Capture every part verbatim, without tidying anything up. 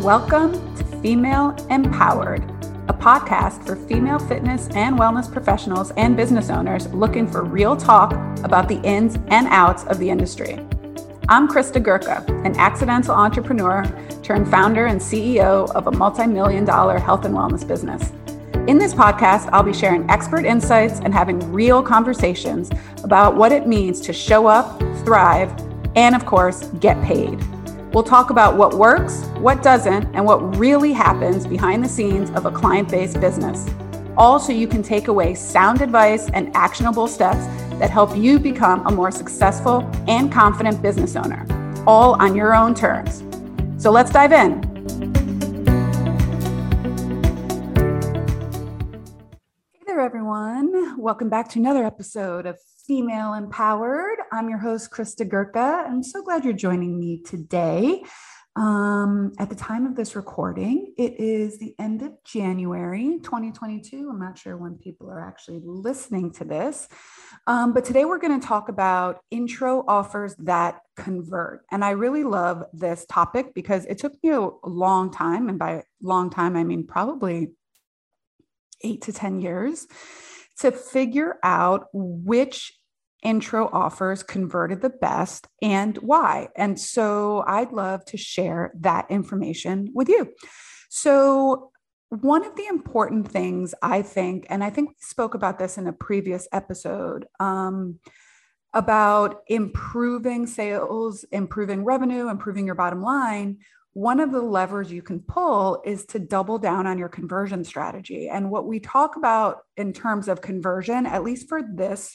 Welcome to Female Empowered, a podcast for female fitness and wellness professionals and business owners looking for real talk about the ins and outs of the industry. I'm Krista Gurka, an accidental entrepreneur turned founder and C E O of a multi-million dollar health and wellness business. In this podcast, I'll be sharing expert insights and having real conversations about what it means to show up, thrive, and of course, get paid. We'll talk about what works, what doesn't, and what really happens behind the scenes of a client-based business. All so you can take away sound advice and actionable steps that help you become a more successful and confident business owner, all on your own terms. So let's dive in. Hey there, everyone. Welcome back to another episode of Female Empowered. I'm your host, Krista Gurka. I'm so glad you're joining me today. Um, at the time of this recording, it is the end of January twenty twenty-two. I'm not sure when people are actually listening to this, um, but today we're going to talk about intro offers that convert. And I really love this topic because it took me a long time, and by long time, I mean probably eight to ten years, to figure out which intro offers converted the best and why. And so I'd love to share that information with you. So one of the important things I think, and I think we spoke about this in a previous episode, um, about improving sales, improving revenue, improving your bottom line, one of the levers you can pull is to double down on your conversion strategy. And what we talk about in terms of conversion, at least for this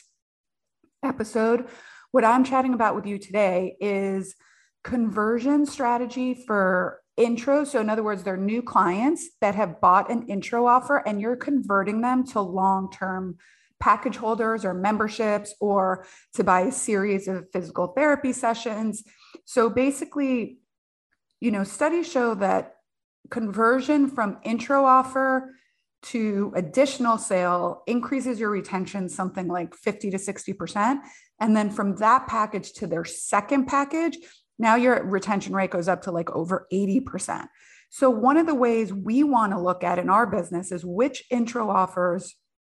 episode, what I'm chatting about with you today is conversion strategy for intro. So in other words, they're new clients that have bought an intro offer and you're converting them to long-term package holders or memberships or to buy a series of physical therapy sessions. So basically, you know, studies show that conversion from intro offer to additional sale increases your retention something like fifty to sixty percent. And then from that package to their second package, now your retention rate goes up to like over eighty percent. So one of the ways we want to look at in our business is which intro offers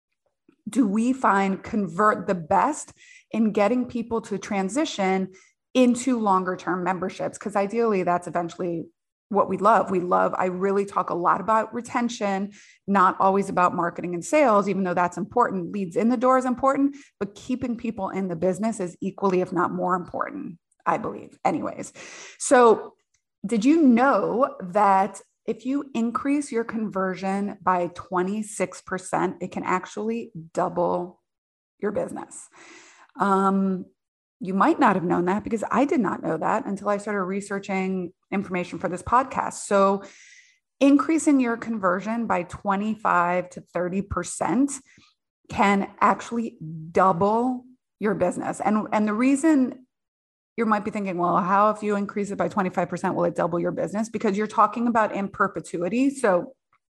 do we find convert the best in getting people to transition into longer term memberships? Because ideally that's eventually what we love. We love, I really talk a lot about retention, not always about marketing and sales, even though that's important. Leads in the door is important, but keeping people in the business is equally, if not more important, I believe. Anyways, so did you know that if you increase your conversion by twenty-six percent, it can actually double your business? Um, You might not have known that because I did not know that until I started researching information for this podcast. So increasing your conversion by twenty-five to thirty percent can actually double your business. And, and the reason you might be thinking, well, how if you increase it by twenty-five percent, will it double your business? Because you're talking about in perpetuity. So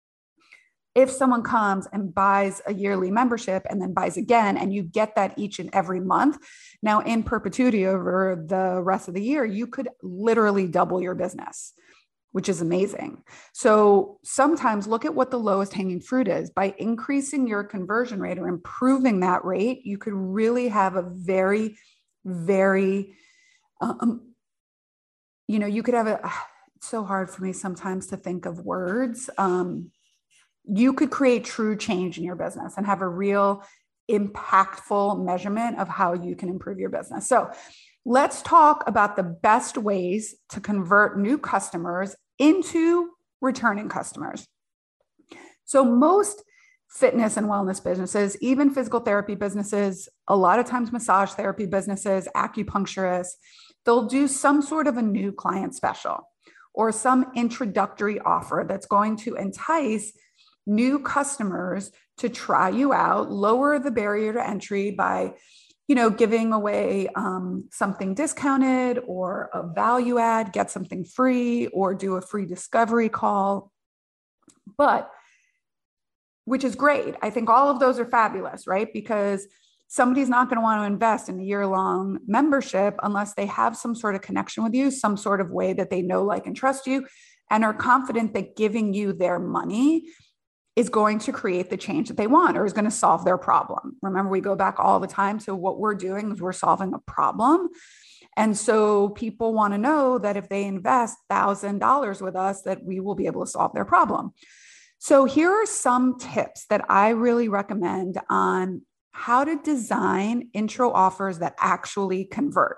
if someone comes and buys a yearly membership and then buys again, and you get that each and every month, now in perpetuity over the rest of the year, you could literally double your business, which is amazing. So sometimes look at what the lowest hanging fruit is. By increasing your conversion rate or improving that rate, you could really have a very, very, um, you know, you could have a, it's so hard for me sometimes to think of words. Um, You could create true change in your business and have a real impactful measurement of how you can improve your business. So let's talk about the best ways to convert new customers into returning customers. So most fitness and wellness businesses, even physical therapy businesses, a lot of times massage therapy businesses, acupuncturists, they'll do some sort of a new client special or some introductory offer that's going to entice new customers to try you out, lower the barrier to entry by, you know, giving away um, something discounted or a value add, get something free, or do a free discovery call. But, which is great. I think all of those are fabulous, right? Because somebody's not going to want to invest in a year-long membership unless they have some sort of connection with you, some sort of way that they know, like, and trust you, and are confident that giving you their money is going to create the change that they want or is going to solve their problem. Remember, we go back all the time. So what we're doing is we're solving a problem. And so people want to know that if they invest one thousand dollars with us, that we will be able to solve their problem. So here are some tips that I really recommend on how to design intro offers that actually convert.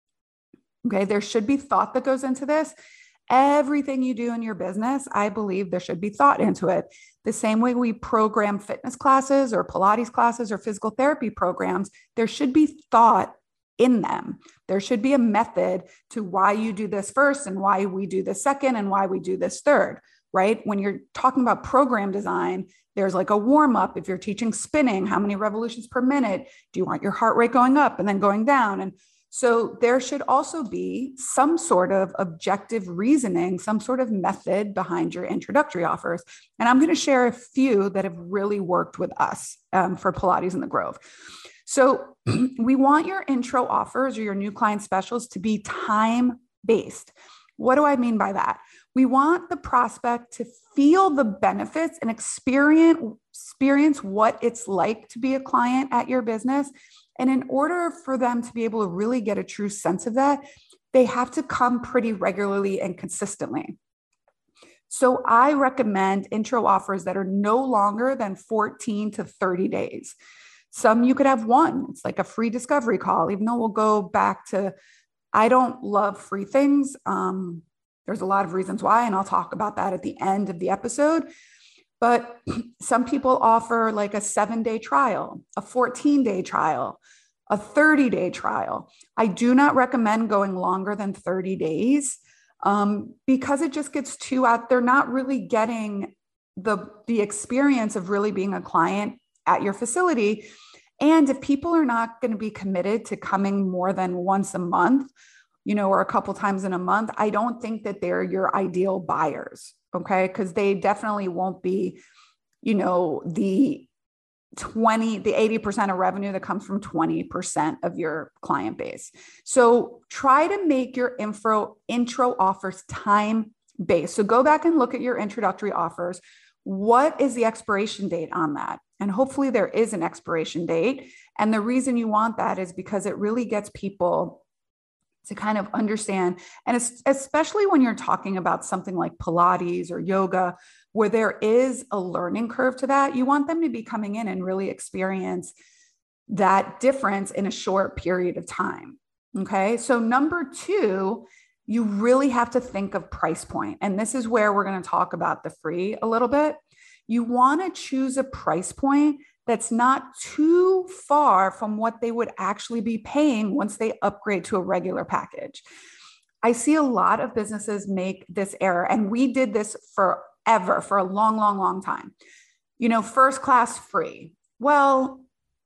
Okay, there should be thought that goes into this. Everything you do in your business, I believe there should be thought into it. The same way we program fitness classes or Pilates classes or physical therapy programs, there should be thought in them. There should be a method to why you do this first and why we do this second and why we do this third, right? When you're talking about program design, there's like a warm up. If you're teaching spinning, how many revolutions per minute? Do you want your heart rate going up and then going down? And so there should also be some sort of objective reasoning, some sort of method behind your introductory offers. And I'm going to share a few that have really worked with us um, for Pilates in the Grove. So we want your intro offers or your new client specials to be time-based. What do I mean by that? We want the prospect to feel the benefits and experience, experience what it's like to be a client at your business. And in order for them to be able to really get a true sense of that, they have to come pretty regularly and consistently. So I recommend intro offers that are no longer than fourteen to thirty days. Some you could have one. It's like a free discovery call, even though we'll go back to, I don't love free things. Um, there's a lot of reasons why, and I'll talk about that at the end of the episode. But some people offer like a seven day trial, a fourteen day trial, a thirty day trial. I do not recommend going longer than thirty days um, because it just gets too out. They're not really getting the, the experience of really being a client at your facility. And if people are not going to be committed to coming more than once a month, you know, or a couple times in a month, I don't think that they're your ideal buyers. Okay. Because they definitely won't be, you know, the twenty, the eighty percent of revenue that comes from twenty percent of your client base. So try to make your info intro offers time based. So go back and look at your introductory offers. What is the expiration date on that? And hopefully there is an expiration date. And the reason you want that is because it really gets people to kind of understand. And especially when you're talking about something like Pilates or yoga, where there is a learning curve to that, you want them to be coming in and really experience that difference in a short period of time. Okay. So number two, you really have to think of price point. And this is where we're going to talk about the free a little bit. You want to choose a price point that's not too far from what they would actually be paying once they upgrade to a regular package. I see a lot of businesses make this error, and we did this forever, for a long, long, long time. You know, first class free. Well,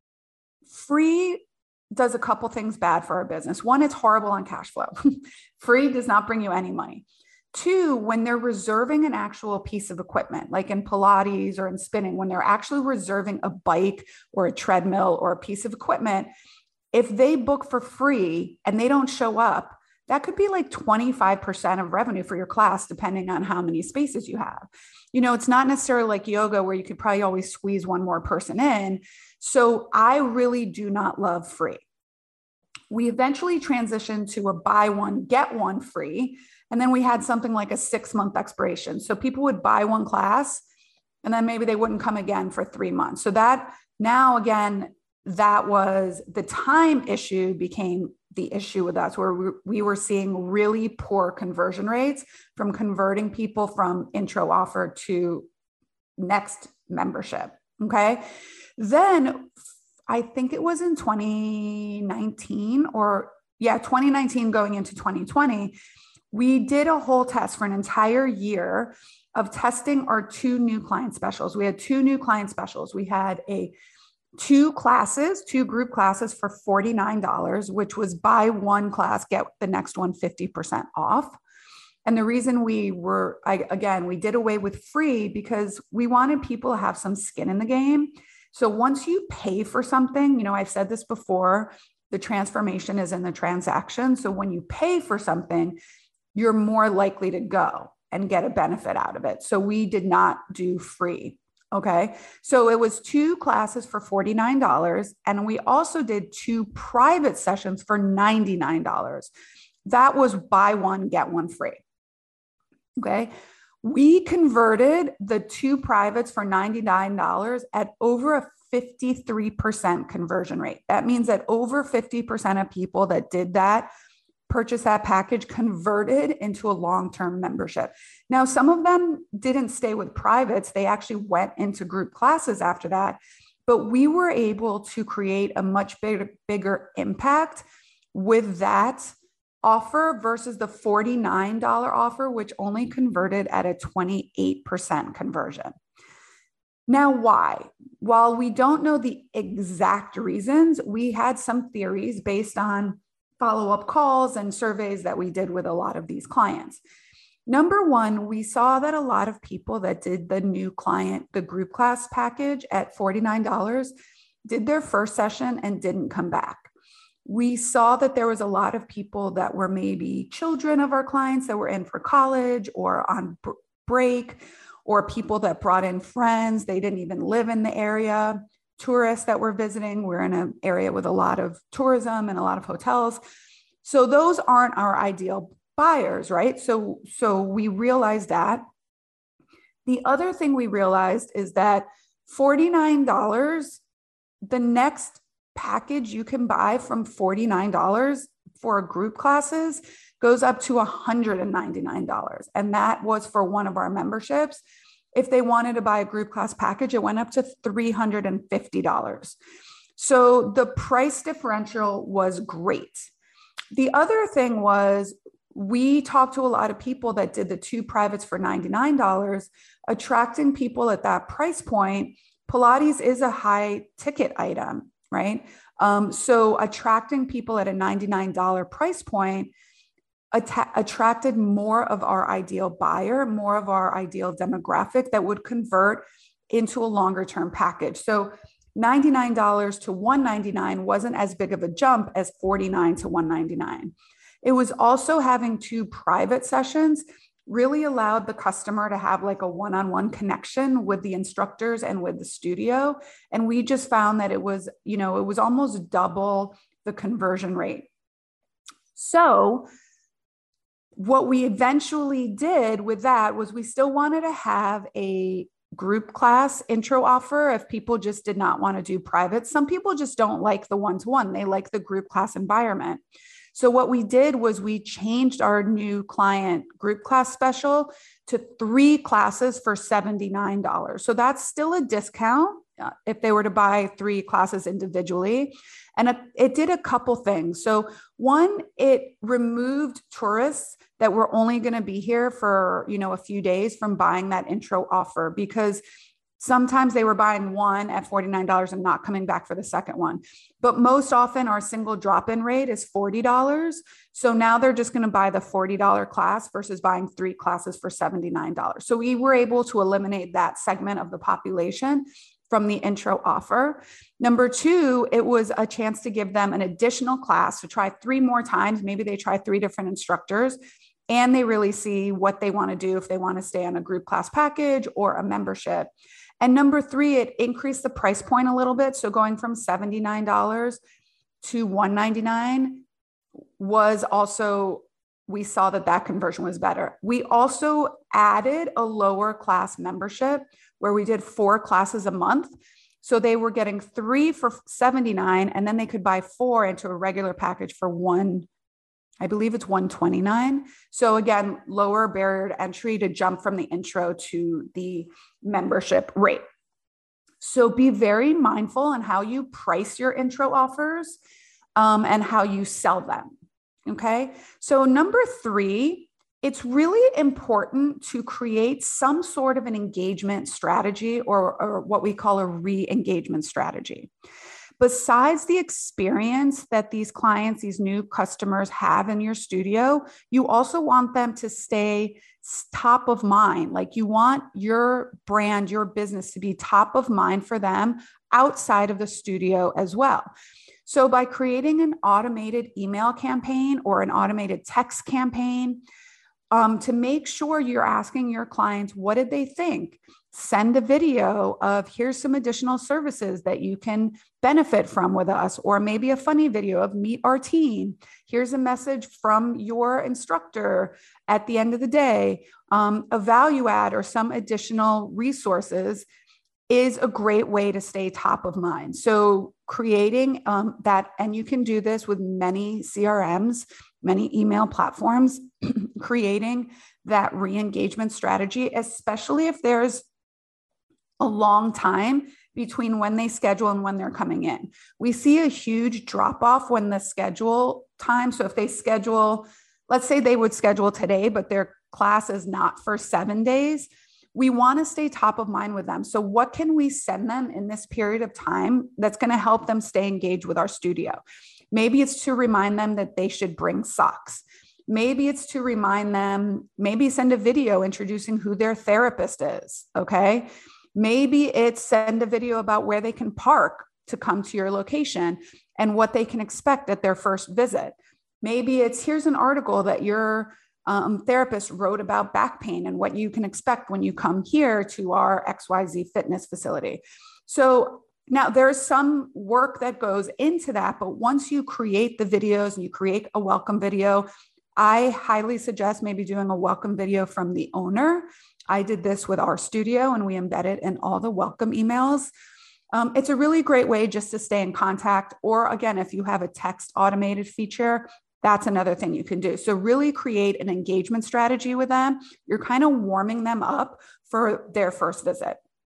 free does a couple things bad for our business. One, it's horrible on cash flow. Free does not bring you any money. Two, when they're reserving an actual piece of equipment, like in Pilates or in spinning, when they're actually reserving a bike or a treadmill or a piece of equipment, if they book for free and they don't show up, that could be like twenty-five percent of revenue for your class, depending on how many spaces you have. You know, it's not necessarily like yoga where you could probably always squeeze one more person in. So I really do not love free. We eventually transitioned to a buy one, get one free. And then we had something like a six month expiration. So people would buy one class and then maybe they wouldn't come again for three months. So that now, again, that was the time issue became the issue with us, where we were seeing really poor conversion rates from converting people from intro offer to next membership. Okay. Then I think it was in twenty nineteen or yeah, twenty nineteen going into twenty twenty, we did a whole test for an entire year of testing our two new client specials. We had two new client specials. We had a two classes, two group classes for forty-nine dollars, which was buy one class, get the next one fifty percent off. And the reason we were, I, again, we did away with free because we wanted people to have some skin in the game. So once you pay for something, you know, I've said this before, the transformation is in the transaction. So when you pay for something, you're more likely to go and get a benefit out of it. So we did not do free. Okay. So it was two classes for forty-nine dollars. And we also did two private sessions for ninety-nine dollars. That was buy one, get one free. Okay. We converted the two privates for ninety-nine dollars at over a fifty-three percent conversion rate. That means that over fifty percent of people that did that, purchase that package, converted into a long-term membership. Now, some of them didn't stay with privates. They actually went into group classes after that, but we were able to create a much bigger, bigger impact with that offer versus the forty-nine dollars offer, which only converted at a twenty-eight percent conversion. Now, why? While we don't know the exact reasons, we had some theories based on follow-up calls and surveys that we did with a lot of these clients. Number one, we saw that a lot of people that did the new client, the group class package at forty-nine dollars, did their first session and didn't come back. We saw that there was a lot of people that were maybe children of our clients that were in for college or on break, or people that brought in friends. They didn't even live in the area. Tourists that were visiting. We're in an area with a lot of tourism and a lot of hotels. So those aren't our ideal buyers, right? So, so we realized that. The other thing we realized is that forty-nine dollars, the next package you can buy from forty-nine dollars for group classes goes up to one hundred ninety-nine dollars. And that was for one of our memberships. If they wanted to buy a group class package, it went up to three hundred fifty dollars. So the price differential was great. The other thing was we talked to a lot of people that did the two privates for ninety-nine dollars, attracting people at that price point. Pilates is a high ticket item, right? Um, so attracting people at a ninety-nine dollars price point Att- attracted more of our ideal buyer, more of our ideal demographic that would convert into a longer term package. So ninety-nine dollars to one hundred ninety-nine dollars wasn't as big of a jump as forty-nine dollars to one hundred ninety-nine dollars. It was also having two private sessions really allowed the customer to have like a one-on-one connection with the instructors and with the studio. And we just found that it was, you know, it was almost double the conversion rate. So what we eventually did with that was we still wanted to have a group class intro offer if people just did not want to do private. Some people just don't like the one-to-one. They like the group class environment. So what we did was we changed our new client group class special to three classes for seventy-nine dollars. So that's still a discount uh, if they were to buy three classes individually. And it, it did a couple things. So one, it removed tourists that were only going to be here for, you know, a few days from buying that intro offer, because sometimes they were buying one at forty-nine dollars and not coming back for the second one. But most often our single drop-in rate is forty dollars. So now they're just going to buy the forty dollars class versus buying three classes for seventy-nine dollars. So we were able to eliminate that segment of the population from the intro offer. Number two, it was a chance to give them an additional class to try three more times. Maybe they try three different instructors and they really see what they want to do if they want to stay on a group class package or a membership. And number three, it increased the price point a little bit. So going from seventy-nine dollars to one hundred ninety-nine dollars was also, we saw that that conversion was better. We also added a lower class membership where we did four classes a month. So they were getting three for seventy-nine dollars and then they could buy four into a regular package for one, I believe it's one hundred twenty-nine dollars. So again, lower barrier to entry to jump from the intro to the membership rate. So be very mindful on how you price your intro offers um, and how you sell them. Okay. So number three, it's really important to create some sort of an engagement strategy or, or what we call a re-engagement strategy. Besides the experience that these clients, these new customers have in your studio, you also want them to stay top of mind. Like you want your brand, your business to be top of mind for them outside of the studio as well. So by creating an automated email campaign or an automated text campaign, um, to make sure you're asking your clients, what did they think? Send a video of here's some additional services that you can benefit from with us, or maybe a funny video of meet our team. Here's a message from your instructor at the end of the day. Um, a value add or some additional resources is a great way to stay top of mind. So creating um, that, and you can do this with many C R Ms, many email platforms, creating that re-engagement strategy, especially if there's a long time between when they schedule and when they're coming in. We see a huge drop off when the schedule time. So if they schedule, let's say they would schedule today, but their class is not for seven days. We want to stay top of mind with them. So what can we send them in this period of time that's going to help them stay engaged with our studio? Maybe it's to remind them that they should bring socks. Maybe it's to remind them, maybe send a video introducing who their therapist is, okay? Maybe it's send a video about where they can park to come to your location and what they can expect at their first visit. Maybe it's here's an article that your um, therapist wrote about back pain and what you can expect when you come here to our X Y Z fitness facility. So now there's some work that goes into that, but once you create the videos and you create a welcome video, I highly suggest maybe doing a welcome video from the owner. I did this with our studio and we embed it in all the welcome emails. Um, it's a really great way just to stay in contact. Or again, if you have a text automated feature, that's another thing you can do. So really create an engagement strategy with them. You're kind of warming them up for their first visit.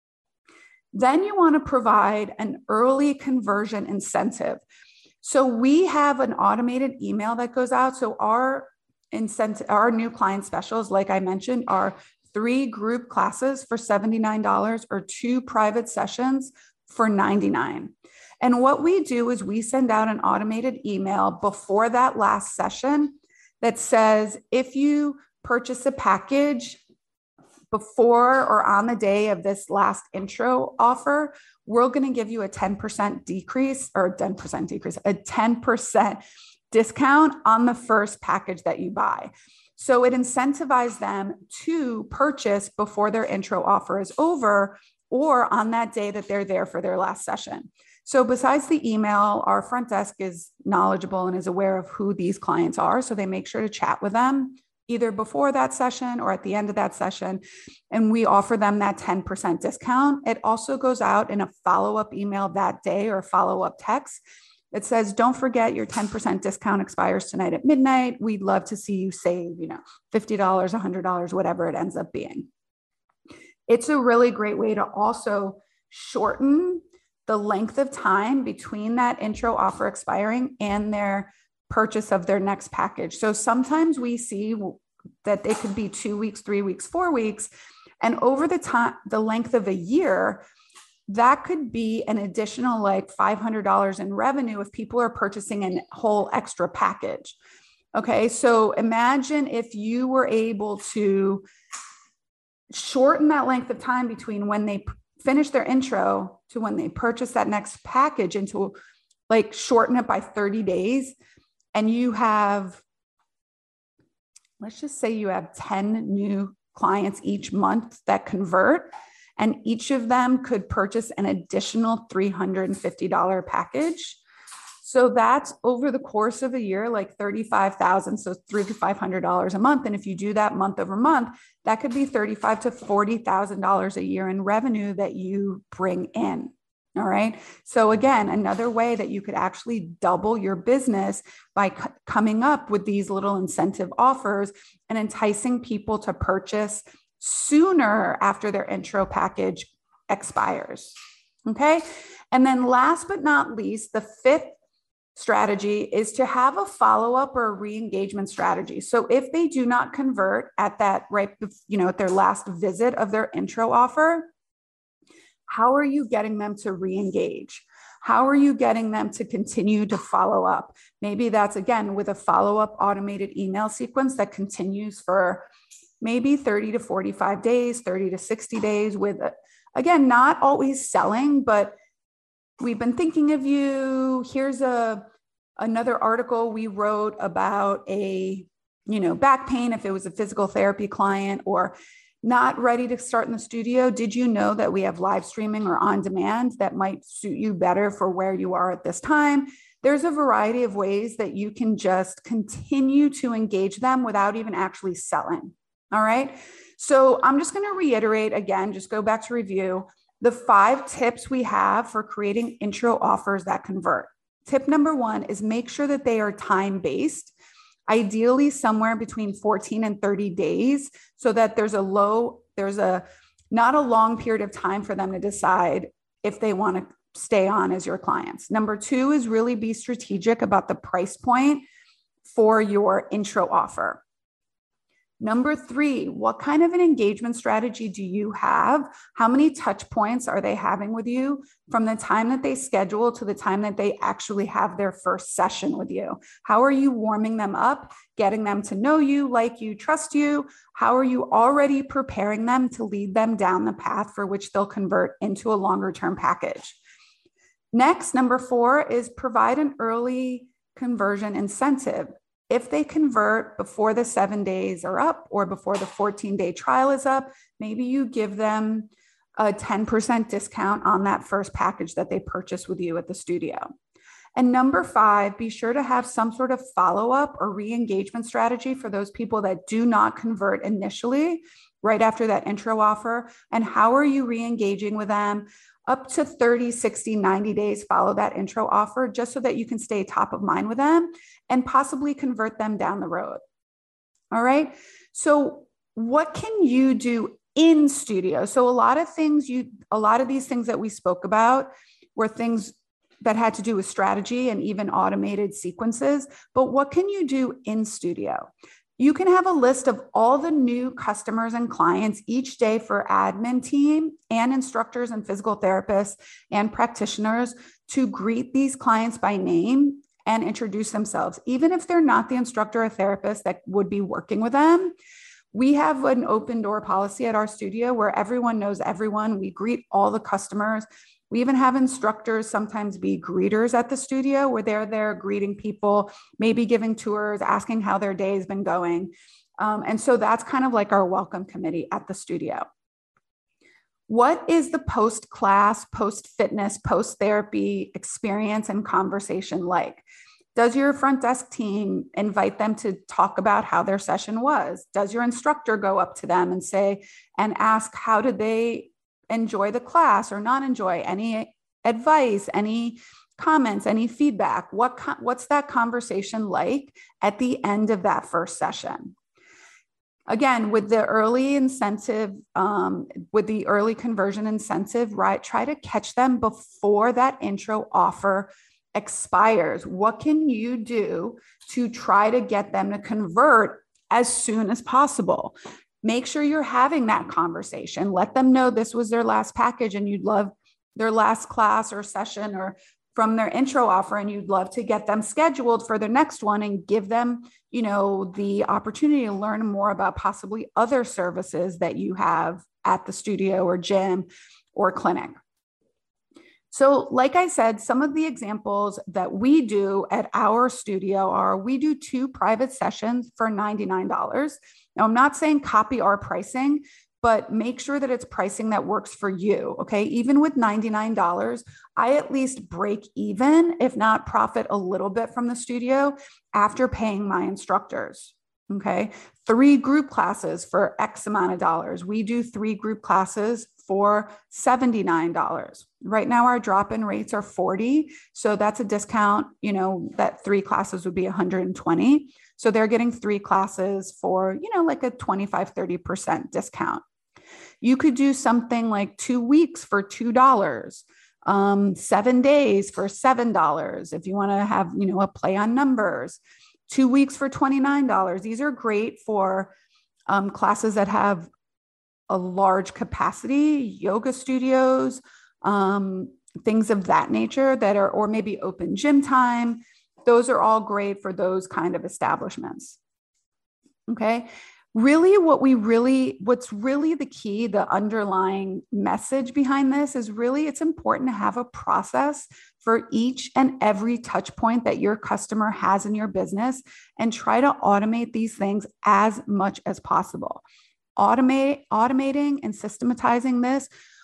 Then you want to provide an early conversion incentive. So we have an automated email that goes out. So our incentive, our new client specials, like I mentioned, are three group classes for seventy-nine dollars or two private sessions for ninety-nine dollars. And what we do is we send out an automated email before that last session that says, if you purchase a package before or on the day of this last intro offer, we're going to give you a ten percent decrease or ten percent decrease, a ten percent discount on the first package that you buy. So it incentivizes them to purchase before their intro offer is over or on that day that they're there for their last session. So besides the email, our front desk is knowledgeable and is aware of who these clients are. So they make sure to chat with them either before that session or at the end of that session. And we offer them that ten percent discount. It also goes out in a follow-up email that day or follow-up text. It says, don't forget your ten percent discount expires tonight at midnight. We'd love to see you save, you know, fifty dollars, one hundred dollars, whatever it ends up being. It's a really great way to also shorten the length of time between that intro offer expiring and their purchase of their next package. So sometimes we see that it could be two weeks, three weeks, four weeks. And over the time, the length of a year, that could be an additional like five hundred dollars in revenue if people are purchasing a whole extra package. Okay, so imagine if you were able to shorten that length of time between when they finish their intro to when they purchase that next package into like shorten it by thirty days. And you have, let's just say you have ten new clients each month that convert, and each of them could purchase an additional three hundred fifty dollars package. So that's over the course of a year, like thirty-five thousand dollars, so three thousand five hundred dollars a month. And if you do that month over month, that could be thirty-five thousand to forty thousand dollars a year in revenue that you bring in. All right. So again, another way that you could actually double your business by c- coming up with these little incentive offers and enticing people to purchase sooner after their intro package expires. Okay. And then last but not least, the fifth strategy is to have a follow-up or a re-engagement strategy. So if they do not convert at that, right, you know, at their last visit of their intro offer, how are you getting them to re-engage? How are you getting them to continue to follow up? Maybe that's, again, with a follow-up automated email sequence that continues for maybe thirty to forty-five days, thirty to sixty days with, again, not always selling, but we've been thinking of you. Here's a another article we wrote about a, you know, back pain if it was a physical therapy client, or not ready to start in the studio. Did you know that we have live streaming or on demand that might suit you better for where you are at this time? There's a variety of ways that you can just continue to engage them without even actually selling. All right. So I'm just going to reiterate again, just go back to review the five tips we have for creating intro offers that convert. Tip number one is make sure that they are time-based, ideally somewhere between fourteen and thirty days, so that there's a low, there's a not a long period of time for them to decide if they want to stay on as your clients. Number two is really be strategic about the price point for your intro offer. Number three, what kind of an engagement strategy do you have? How many touch points are they having with you from the time that they schedule to the time that they actually have their first session with you? How are you warming them up, getting them to know you, like you, trust you? How are you already preparing them to lead them down the path for which they'll convert into a longer term package? Next, number four is provide an early conversion incentive. If they convert before the seven days are up or before the fourteen day trial is up, maybe you give them a ten percent discount on that first package that they purchase with you at the studio. And number five, be sure to have some sort of follow-up or re-engagement strategy for those people that do not convert initially, right after that intro offer. And how are you re-engaging with them? Up to thirty, sixty, ninety days, follow that intro offer just so that you can stay top of mind with them and possibly convert them down the road. All right. So what can you do in studio? So a lot of things you, a lot of these things that we spoke about were things that had to do with strategy and even automated sequences. But what can you do in studio? You can have a list of all the new customers and clients each day for admin team and instructors and physical therapists and practitioners to greet these clients by name and introduce themselves. Even if they're not the instructor or therapist that would be working with them, we have an open door policy at our studio where everyone knows everyone. We greet all the customers. We even have instructors sometimes be greeters at the studio where they're there greeting people, maybe giving tours, asking how their day has been going. Um, and so that's kind of like our welcome committee at the studio. What is the post-class, post-fitness, post-therapy experience and conversation like? Does your front desk team invite them to talk about how their session was? Does your instructor go up to them and say, and ask, how did they enjoy the class or not enjoy? Any advice, any comments, any feedback? What, what's that conversation like at the end of that first session? Again, with the early incentive, um, with the early conversion incentive, right? Try to catch them before that intro offer expires. What can you do to try to get them to convert as soon as possible? Make sure you're having that conversation. Let them know this was their last package and you'd love their last class or session or from their intro offer, and you'd love to get them scheduled for the next one and give them, you know, the opportunity to learn more about possibly other services that you have at the studio or gym or clinic. So like I said, some of the examples that we do at our studio are we do two private sessions for ninety-nine dollars. Now, I'm not saying copy our pricing, but make sure that it's pricing that works for you, okay? Even with ninety-nine dollars, I at least break even, if not profit a little bit from the studio after paying my instructors, okay? Three group classes for X amount of dollars. We do three group classes for seventy-nine dollars. Right now, our drop-in rates are forty dollars. So that's a discount, you know, that three classes would be one hundred twenty dollars. So they're getting three classes for, you know, like a twenty-five, thirty percent discount. You could do something like two weeks for two dollars, um, seven days for seven dollars. If you want to have, you know, a play on numbers, two weeks for twenty-nine dollars. These are great for um, classes that have a large capacity, yoga studios, um, things of that nature that are, or maybe open gym time. Those are all great for those kind of establishments. Okay. really what we really, what's really the key, the underlying message behind this is really it's important to have a process for each and every touch point that your customer has in your business and try to automate these things as much as possible. Automate, automating and systematizing this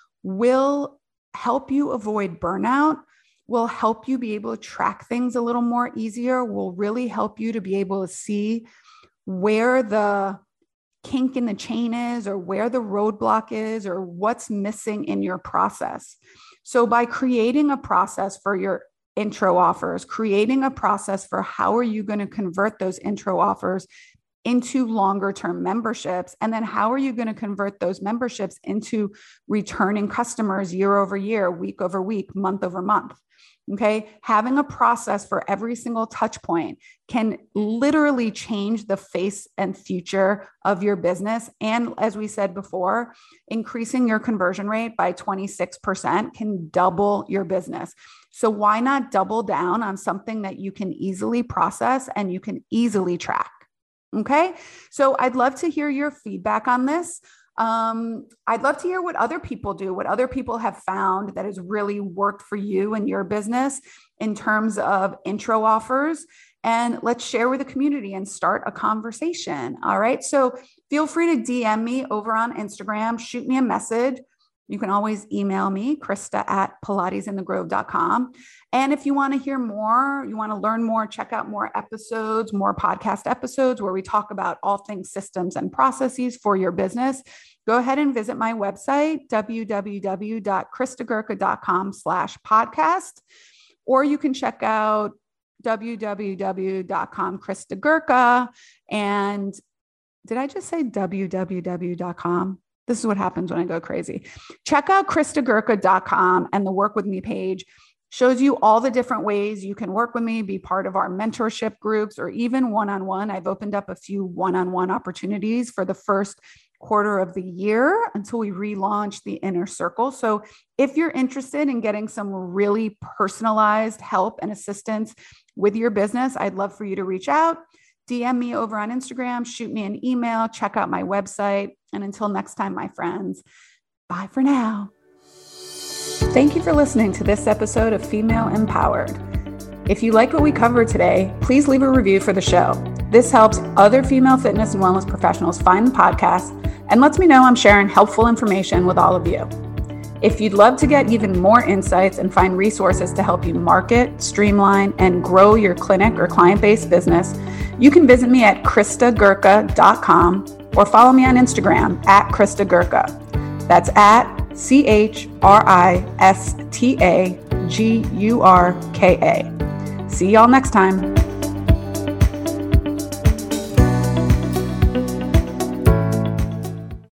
will help you avoid burnout, will help you be able to track things a little more easier, will really help you to be able to see where the kink in the chain is or where the roadblock is or what's missing in your process. So by creating a process for your intro offers, creating a process for how are you going to convert those intro offers into longer term memberships, and then how are you going to convert those memberships into returning customers year over year, week over week, month over month. Okay. Having a process for every single touch point can literally change the face and future of your business. And as we said before, increasing your conversion rate by twenty-six percent can double your business. So why not double down on something that you can easily process and you can easily track? Okay. So I'd love to hear your feedback on this. Um, I'd love to hear what other people do, what other people have found that has really worked for you and your business in terms of intro offers. And let's share with the community and start a conversation. All right. So feel free to D M me over on Instagram, shoot me a message. You can always email me, Krista at pilates in the grove dot com. And if you want to hear more, you want to learn more, check out more episodes, more podcast episodes where we talk about all things systems and processes for your business, go ahead and visit my website, w w w dot krista gurka dot com slash podcast, or you can check out w w w dot com Krista Gurka. And did I just say w w w dot com? This is what happens when I go crazy. Check out krista gurka dot com, and the Work With Me page shows you all the different ways you can work with me, be part of our mentorship groups, or even one-on-one. I've opened up a few one-on-one opportunities for the first quarter of the year until we relaunch the Inner Circle. So if you're interested in getting some really personalized help and assistance with your business, I'd love for you to reach out. D M me over on Instagram, shoot me an email, check out my website. And until next time, my friends, bye for now. Thank you for listening to this episode of Female Empowered. If you like what we covered today, please leave a review for the show. This helps other female fitness and wellness professionals find the podcast and lets me know I'm sharing helpful information with all of you. If you'd love to get even more insights and find resources to help you market, streamline, and grow your clinic or client-based business, you can visit me at krista gurka dot com or follow me on Instagram at Krista Gurka. That's at C H R I S T A G U R K A. See y'all next time.